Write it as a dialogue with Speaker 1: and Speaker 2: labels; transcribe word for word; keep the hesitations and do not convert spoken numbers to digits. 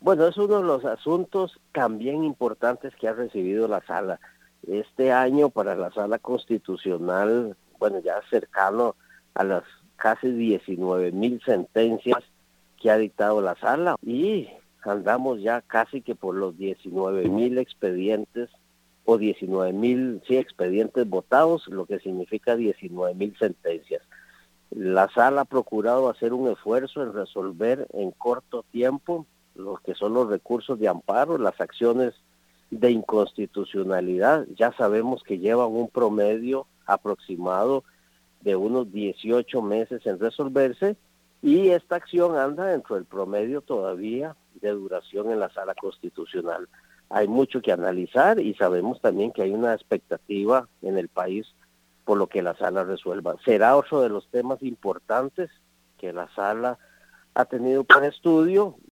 Speaker 1: Bueno, es uno de los asuntos también importantes que ha recibido la sala. Este año para la sala constitucional, bueno, ya cercano a las casi diecinueve mil sentencias que ha dictado la sala y andamos ya casi que por los diecinueve mil expedientes o diecinueve mil sí, expedientes votados, lo que significa diecinueve mil sentencias. La sala ha procurado hacer un esfuerzo en resolver en corto tiempo lo que son los recursos de amparo, las acciones de inconstitucionalidad. Ya sabemos que llevan un promedio aproximado de unos dieciocho meses en resolverse y esta acción anda dentro del promedio todavía de duración en la sala constitucional. Hay mucho que analizar y sabemos también que hay una expectativa en el país por lo que la sala resuelva. Será otro de los temas importantes que la sala ha tenido para estudio